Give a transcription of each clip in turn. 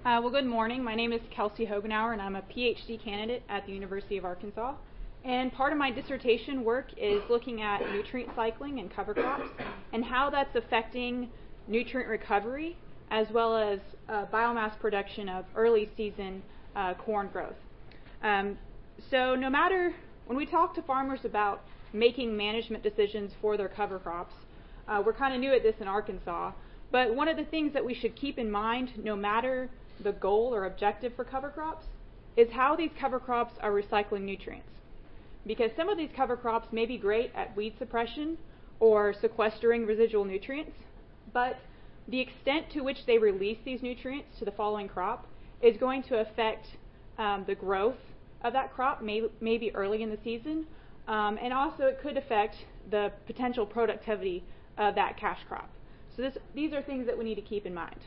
Well, good morning. My name is Kelsey Hogenauer, and I'm a PhD candidate at the University of Arkansas. And part of my dissertation work is looking at nutrient cycling in cover crops and how that's affecting nutrient recovery as well as biomass production of early season corn growth. So no matter when we talk to farmers about making management decisions for their cover crops, we're kind of new at this in Arkansas, but one of the things that we should keep in mind, no matter the goal or objective for cover crops, is how these cover crops are recycling nutrients. Because some of these cover crops may be great at weed suppression or sequestering residual nutrients, but the extent to which they release these nutrients to the following crop is going to affect the growth of that crop, maybe early in the season, and also it could affect the potential productivity of that cash crop. So these are things that we need to keep in mind.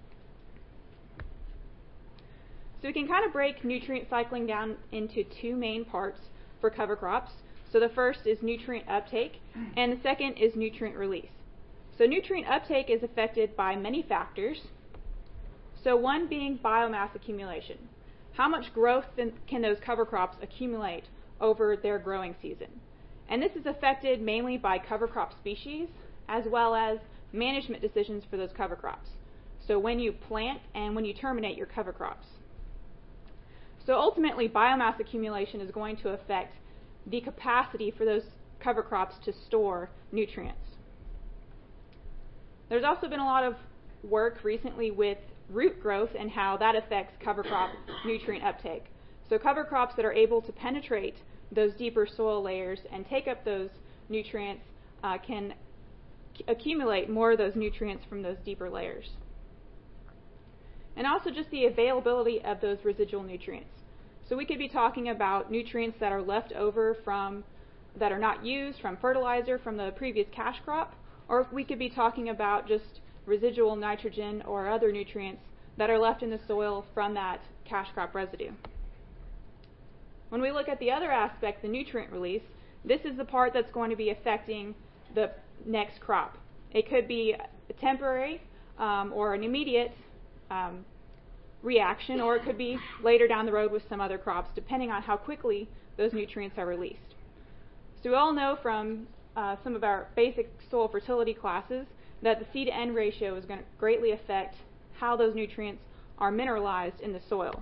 So we can kind of break nutrient cycling down into two main parts for cover crops. So the first is nutrient uptake, and the second is nutrient release. So nutrient uptake is affected by many factors. So one being biomass accumulation. How much growth can those cover crops accumulate over their growing season? And this is affected mainly by cover crop species as well as management decisions for those cover crops. So when you plant and when you terminate your cover crops. So ultimately, biomass accumulation is going to affect the capacity for those cover crops to store nutrients. There's also been a lot of work recently with root growth and how that affects cover crop nutrient uptake. So cover crops that are able to penetrate those deeper soil layers and take up those nutrients can accumulate more of those nutrients from those deeper layers. And also just the availability of those residual nutrients. So we could be talking about nutrients that are left over that are not used from fertilizer from the previous cash crop, or we could be talking about just residual nitrogen or other nutrients that are left in the soil from that cash crop residue. When we look at the other aspect, the nutrient release, this is the part that's going to be affecting the next crop. It could be a temporary or an immediate reaction, or it could be later down the road with some other crops, depending on how quickly those nutrients are released. So we all know from some of our basic soil fertility classes that the C/N ratio is going to greatly affect how those nutrients are mineralized in the soil.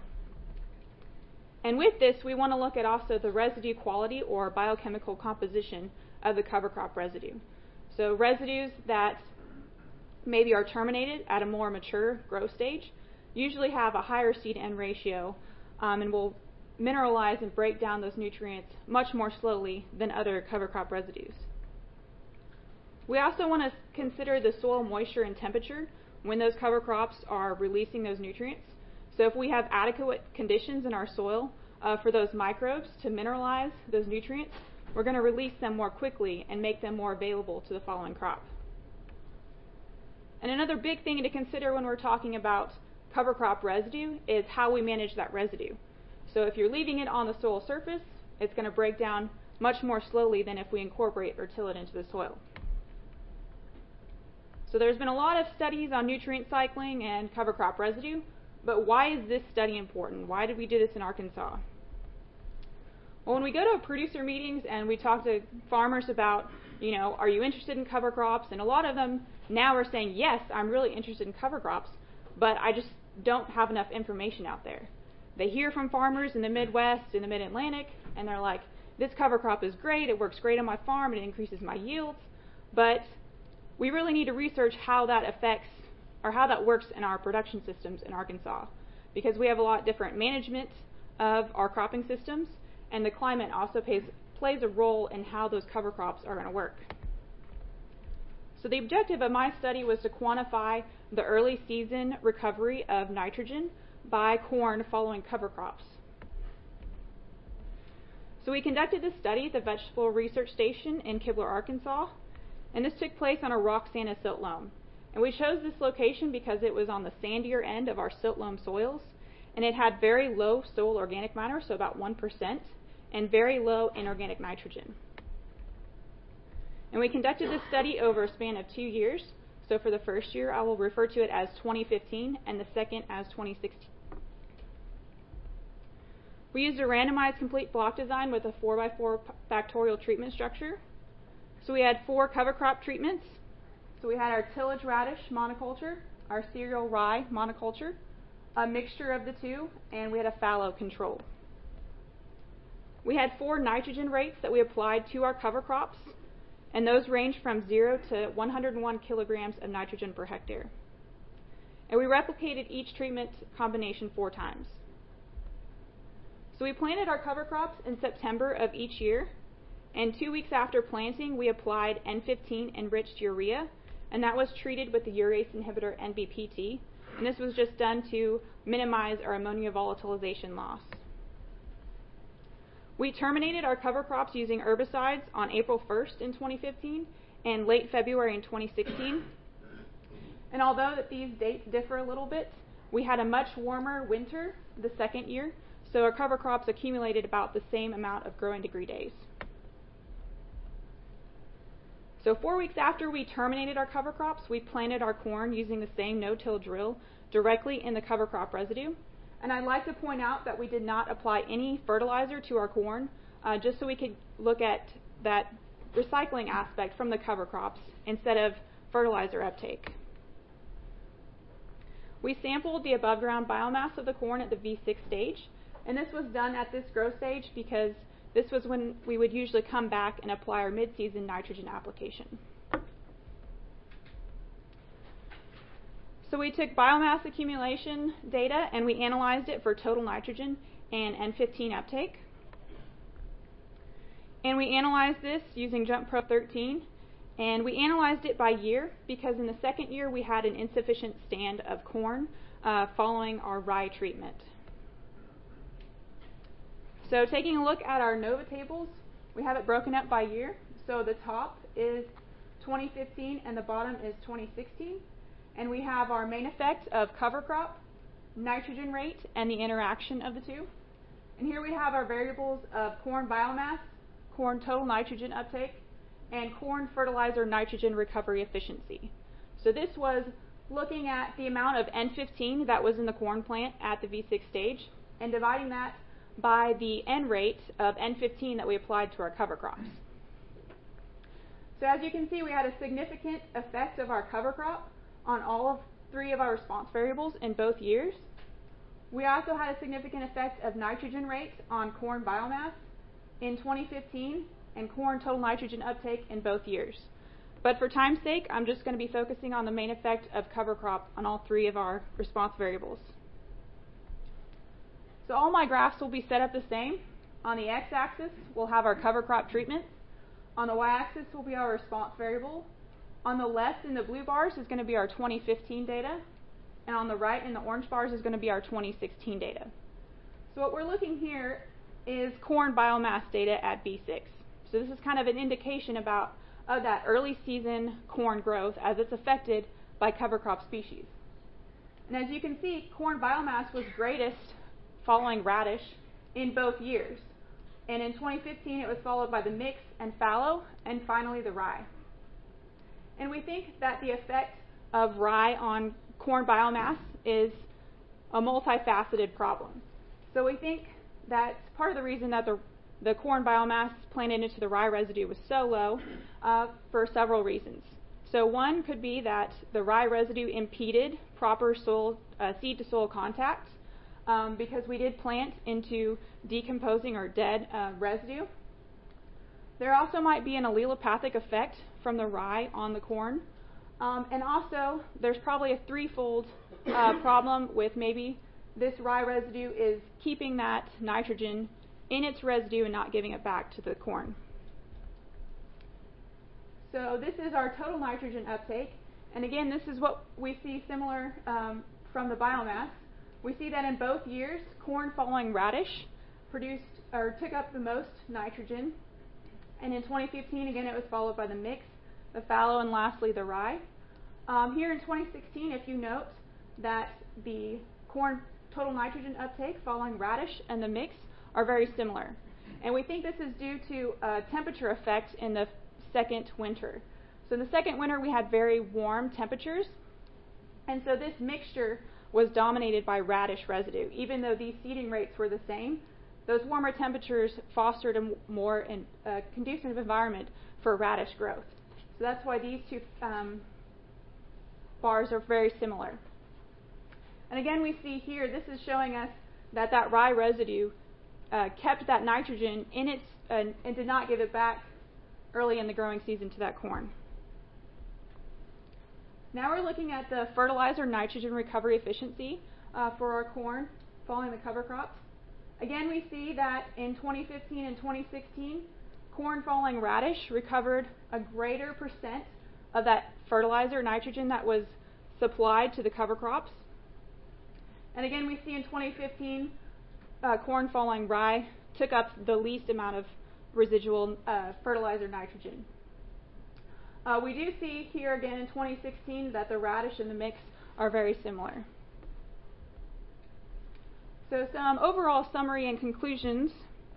And with this, we want to look at also the residue quality or biochemical composition of the cover crop residue. So residues that maybe are terminated at a more mature growth stage usually have a higher C/N ratio and will mineralize and break down those nutrients much more slowly than other cover crop residues. We also want to consider the soil moisture and temperature when those cover crops are releasing those nutrients. So if we have adequate conditions in our soil for those microbes to mineralize those nutrients, we're going to release them more quickly and make them more available to the following crop. And another big thing to consider when we're talking about cover crop residue is how we manage that residue. So if you're leaving it on the soil surface, it's going to break down much more slowly than if we incorporate or till it into the soil. So there's been a lot of studies on nutrient cycling and cover crop residue, but why is this study important? Why did we do this in Arkansas? Well, when we go to producer meetings and we talk to farmers about, are you interested in cover crops? And a lot of them now are saying, yes, I'm really interested in cover crops, but I just don't have enough information out there. They hear from farmers in the Midwest, in the Mid-Atlantic, and they're like, this cover crop is great, it works great on my farm, it increases my yields, but we really need to research how that affects or how that works in our production systems in Arkansas, because we have a lot different management of our cropping systems, and the climate also plays a role in how those cover crops are going to work. So the objective of my study was to quantify the early season recovery of nitrogen by corn following cover crops. So we conducted this study at the Vegetable Research Station in Kibler, Arkansas, and this took place on a Roxana silt loam. And we chose this location because it was on the sandier end of our silt loam soils, and it had very low soil organic matter, so about 1%, and very low inorganic nitrogen. And we conducted this study over a span of 2 years. So for the first year, I will refer to it as 2015 and the second as 2016. We used a randomized complete block design with a 4x4 factorial treatment structure. So we had 4 cover crop treatments. So we had our tillage radish monoculture, our cereal rye monoculture, a mixture of the two, and we had a fallow control. We had 4 nitrogen rates that we applied to our cover crops, and those ranged from 0 to 101 kilograms of nitrogen per hectare. And we replicated each treatment combination 4 times. So we planted our cover crops in September of each year, and 2 weeks after planting, we applied N15 enriched urea, and that was treated with the urease inhibitor NBPT, and this was just done to minimize our ammonia volatilization loss. We terminated our cover crops using herbicides on April 1st in 2015 and late February in 2016. And although that these dates differ a little bit, we had a much warmer winter the second year, so our cover crops accumulated about the same amount of growing degree days. So 4 weeks after we terminated our cover crops, we planted our corn using the same no-till drill directly in the cover crop residue. And I'd like to point out that we did not apply any fertilizer to our corn, just so we could look at that recycling aspect from the cover crops instead of fertilizer uptake. We sampled the above ground biomass of the corn at the V6 stage, and this was done at this growth stage because this was when we would usually come back and apply our mid-season nitrogen application. So we took biomass accumulation data and we analyzed it for total nitrogen and N15 uptake. And we analyzed this using JumpPro 13, and we analyzed it by year because in the second year we had an insufficient stand of corn following our rye treatment. So taking a look at our NOVA tables, we have it broken up by year. So the top is 2015 and the bottom is 2016. And we have our main effect of cover crop, nitrogen rate, and the interaction of the two. And here we have our variables of corn biomass, corn total nitrogen uptake, and corn fertilizer nitrogen recovery efficiency. So this was looking at the amount of N15 that was in the corn plant at the V6 stage and dividing that by the N rate of N15 that we applied to our cover crops. So as you can see, we had a significant effect of our cover crop on all of 3 of our response variables in both years. We also had a significant effect of nitrogen rate on corn biomass in 2015 and corn total nitrogen uptake in both years. But for time's sake, I'm just going to be focusing on the main effect of cover crop on all 3 of our response variables. So all my graphs will be set up the same. On the x-axis, we'll have our cover crop treatment. On the y-axis will be our response variable. On the left in the blue bars is going to be our 2015 data. And on the right in the orange bars is going to be our 2016 data. So what we're looking here is corn biomass data at B6. So this is kind of an indication of that early season corn growth as it's affected by cover crop species. And as you can see, corn biomass was greatest following radish in both years. And in 2015 it was followed by the mix and fallow, and finally the rye. And we think that the effect of rye on corn biomass is a multifaceted problem. So we think that's part of the reason that the corn biomass planted into the rye residue was so low for several reasons. So one could be that the rye residue impeded proper soil, seed to soil contact because we did plant into decomposing or dead residue. There also might be an allelopathic effect from the rye on the corn. And also, there's probably a threefold problem with maybe this rye residue is keeping that nitrogen in its residue and not giving it back to the corn. So this is our total nitrogen uptake. And again, this is what we see similar from the biomass. We see that in both years, corn following radish produced or took up the most nitrogen. And in 2015, again, it was followed by the mix, the fallow, and lastly the rye. Here in 2016, if you note that the corn total nitrogen uptake following radish and the mix are very similar. And we think this is due to a temperature effect in the second winter. So in the second winter, we had very warm temperatures, and so this mixture was dominated by radish residue. Even though these seeding rates were the same, those warmer temperatures fostered a more conducive environment for radish growth. So that's why these two bars are very similar. And again, we see here, this is showing us that that rye residue kept that nitrogen in its and did not give it back early in the growing season to that corn. Now we're looking at the fertilizer nitrogen recovery efficiency for our corn following the cover crops. Again, we see that in 2015 and 2016, corn following radish recovered a greater percent of that fertilizer nitrogen that was supplied to the cover crops. And again, we see in 2015, corn following rye took up the least amount of residual fertilizer nitrogen. We do see here again in 2016 that the radish and the mix are very similar. So some overall summary and conclusions.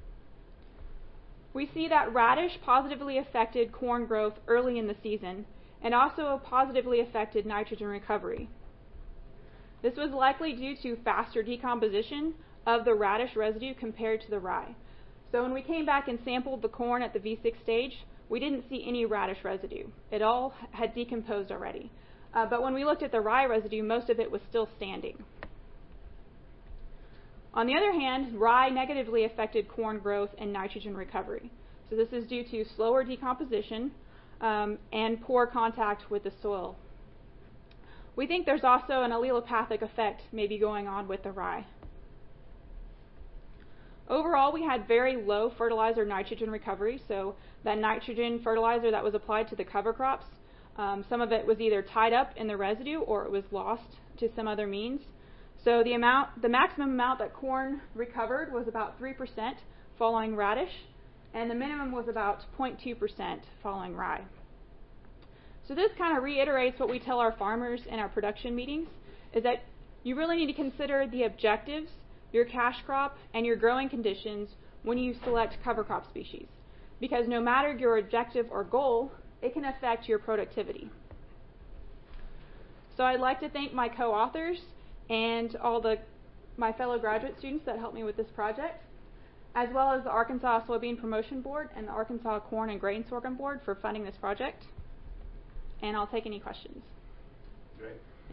We see that radish positively affected corn growth early in the season and also positively affected nitrogen recovery. This was likely due to faster decomposition of the radish residue compared to the rye. So when we came back and sampled the corn at the V6 stage, we didn't see any radish residue. It all had decomposed already. But when we looked at the rye residue, most of it was still standing. On the other hand, rye negatively affected corn growth and nitrogen recovery. So this is due to slower decomposition and poor contact with the soil. We think there's also an allelopathic effect maybe going on with the rye. Overall, we had very low fertilizer nitrogen recovery, so that nitrogen fertilizer that was applied to the cover crops, some of it was either tied up in the residue or it was lost to some other means. So the maximum amount that corn recovered was about 3% following radish, and the minimum was about 0.2% following rye. So this kind of reiterates what we tell our farmers in our production meetings, is that you really need to consider the objectives, your cash crop, and your growing conditions when you select cover crop species. Because no matter your objective or goal, it can affect your productivity. So I'd like to thank my co-authors and all my fellow graduate students that helped me with this project, as well as the Arkansas Soybean Promotion Board and the Arkansas Corn and Grain Sorghum Board for funding this project. And I'll take any questions. Great. Yeah.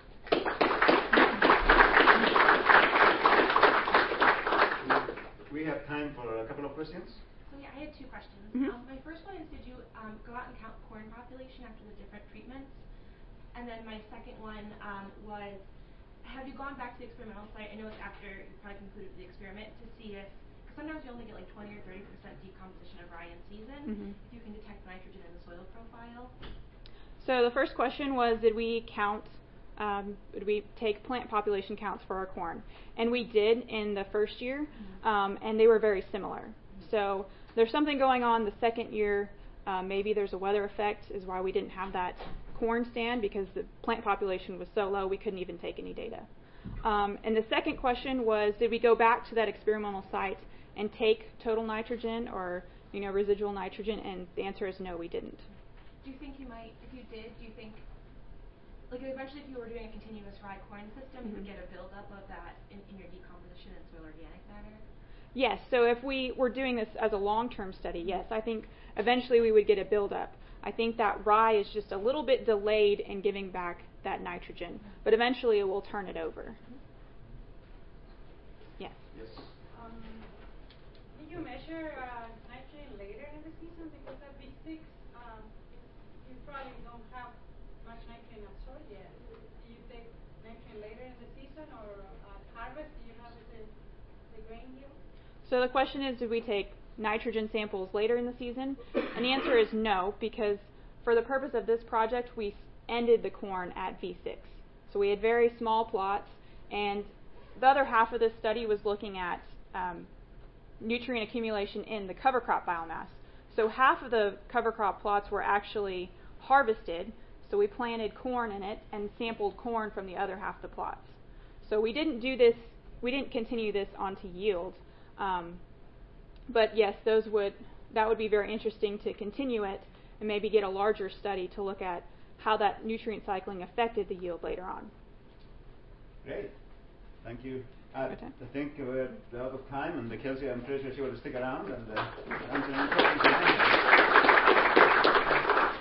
We have time for a couple of questions. So yeah, I had two questions. Mm-hmm. My first one is, did you go out and count corn population after the different treatments? And then my second one was, have you gone back to the experimental site? I know it's after you probably concluded the experiment to see if, because sometimes you only get like 20 or 30% decomposition of rye in season, if you can detect nitrogen in the soil profile. So the first question was, did we take plant population counts for our corn? And we did in the first year, and they were very similar. So there's something going on the second year. Maybe there's a weather effect is why we didn't have that corn stand, because the plant population was so low we couldn't even take any data. And the second question was, did we go back to that experimental site and take total nitrogen or residual nitrogen? And the answer is no, we didn't. Do you think you might, if you did, do you think, like eventually if you were doing a continuous rye corn system, you would get a buildup of that in your decomposition and soil organic matter? Yes, so if we were doing this as a long-term study, yes, I think eventually we would get a buildup. I think that rye is just a little bit delayed in giving back that nitrogen, but eventually it will turn it over. Yes? Yes. Did you measure nitrogen later in the season? Because at V6, you probably don't have much nitrogen absorbed yet. Do you take nitrogen later in the season, or at harvest, do you have the grain yield? So the question is, did we take nitrogen samples later in the season? And the answer is no, because for the purpose of this project, we ended the corn at V6. So we had very small plots, and the other half of this study was looking at nutrient accumulation in the cover crop biomass. So half of the cover crop plots were actually harvested, so we planted corn in it and sampled corn from the other half of the plots. So we didn't continue this onto yield. But yes, that would be very interesting to continue it and maybe get a larger study to look at how that nutrient cycling affected the yield later on. Great. Thank you. Okay. I think we're out of time, and Kelsey, I'm pretty sure she will stick around and answer any questions.